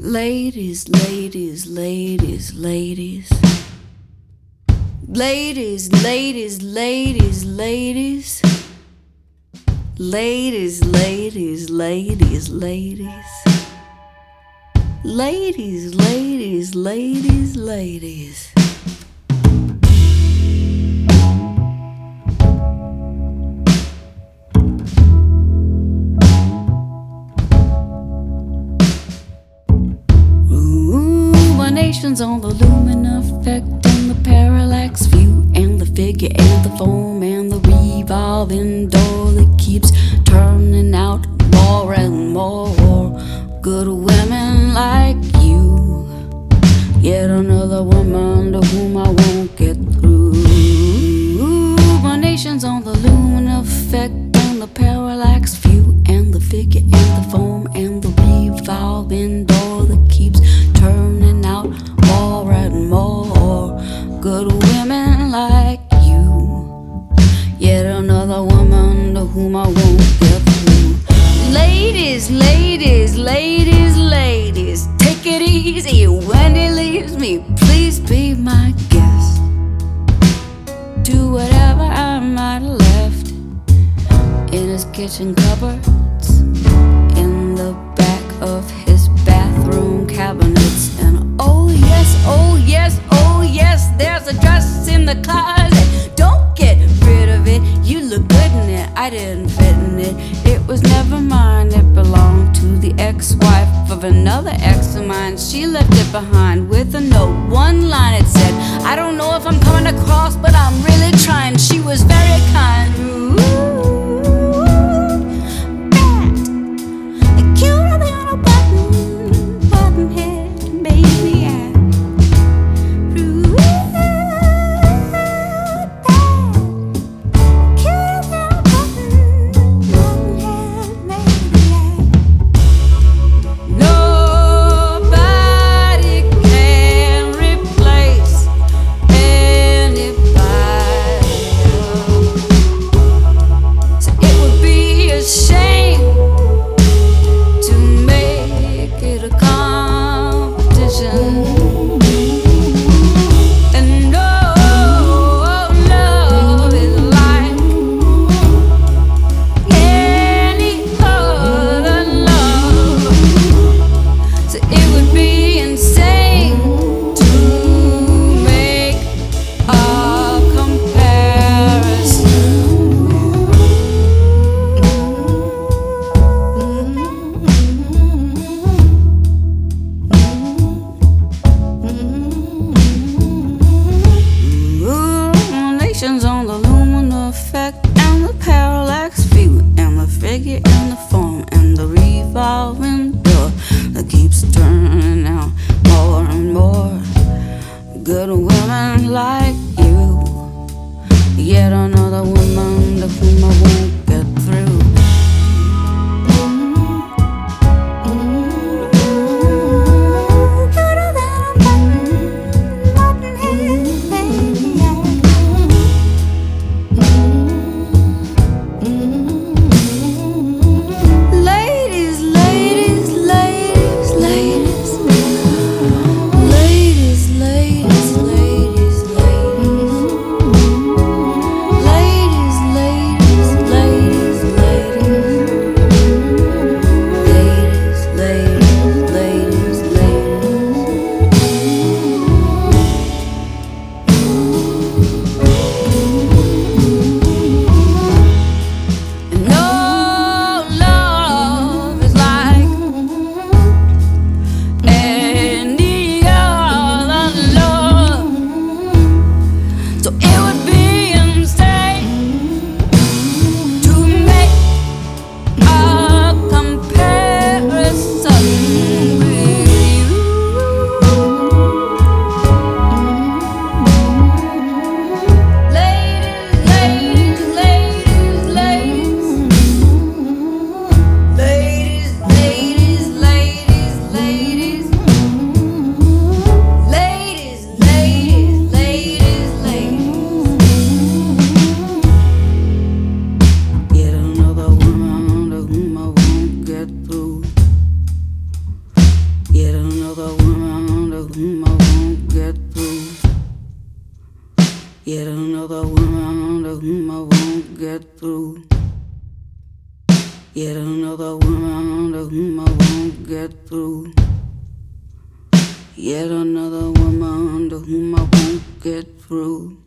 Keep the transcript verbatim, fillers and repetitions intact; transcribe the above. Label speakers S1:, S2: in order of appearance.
S1: Ladies, ladies, ladies, ladies. Ladies, ladies, ladies, ladies. Ladies, ladies, ladies, ladies. Ladies, ladies, ladies, ladies. Ruminations on the lumen effect and the parallax view and the figure and the foam and the revolving door that keeps turning out more and more good women like you. Yet another woman to whom I won't get through. Ruminations on the lumen effect and the parallax view and the figure and the foam and the revolving door that keeps turning out more and more good women like you. Yet another woman to whom I won't get through. Ladies, ladies, ladies, ladies, take it easy when he leaves me. Please be my guest. Do whatever I might have left in his kitchen cupboards, in the back of his bathroom cabinets. And oh yes, oh yes, oh yes, there's a dress in the closet. Don't get rid of it, you look good in it. I didn't fit in it, it was never mine. It belonged to the ex-wife of another ex of mine. She left it behind with a note, one line it said, I don't know if I'm coming across, but I'm really trying. She was very kind. Ooh, bad, cuter than a button, button head, baby. On the lumen effect and the parallax view and the figure and the form and the revolving door that keeps turning out more and more good women like you. Yet another woman to whom I won't get through. Ladies, ladies. Yet another woman to whom I won't get through. Yet another woman to whom I won't get through. Yet another woman to whom I won't get through.